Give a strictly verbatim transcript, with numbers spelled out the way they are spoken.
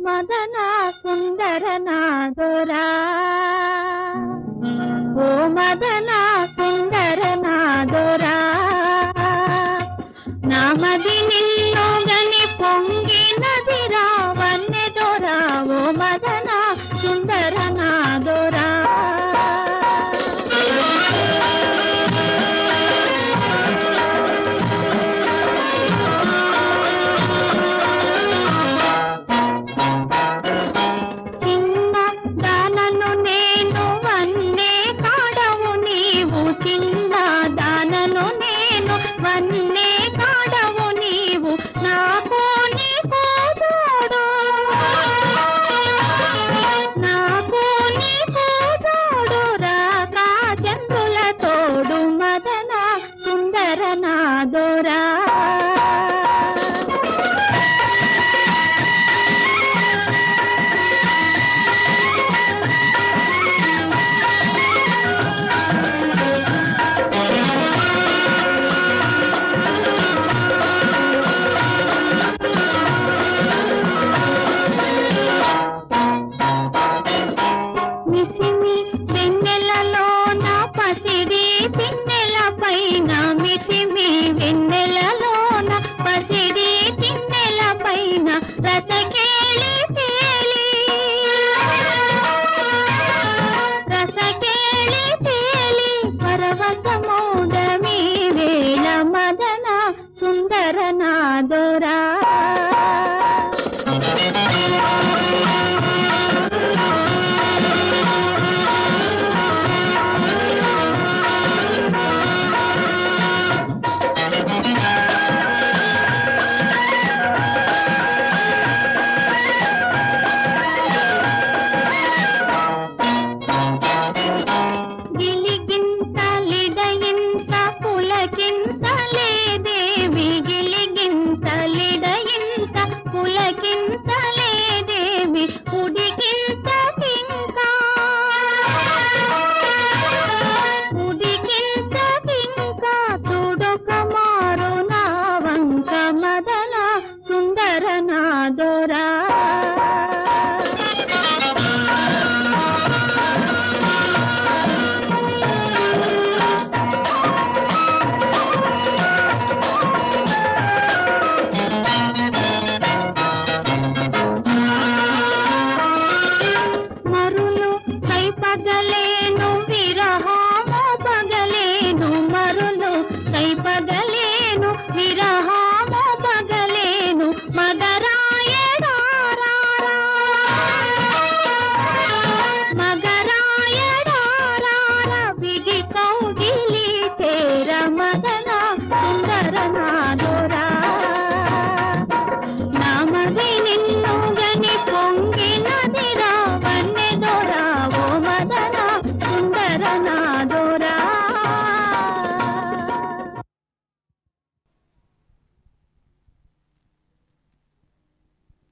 మదన సుందర నాదోరా ఓ మదన సుందర నాదోరా నామది నిన్ను గని పొంగినదిరా వన్నెదోరా ఓ మదన సుందర నాదోరా చిన్న దానను నేను వన్నే కాడవు నీవు నాకు నీకు తోడు నాకు నీకు తోడు రాగా చంద్రుల తోడు మదన సుందర నాదోరా మిసిమి వెన్నెలలోన పసిడి తిన్నెల పైన మిసిమి వెన్నెలలోన పసిడి తిన్నెల పైన రసకేళి తేలి రసకేళి తేలి పరవశమౌదమి వేళ మదన సుందర నాదోరా పులకింతలేదేవి గిలిగింతలిడయింత పులకింతలేదేవి ఉడికింతకింకా ఉడికింతకింకా తుడొక మారు నా వంక మదన సుందర నాదోరా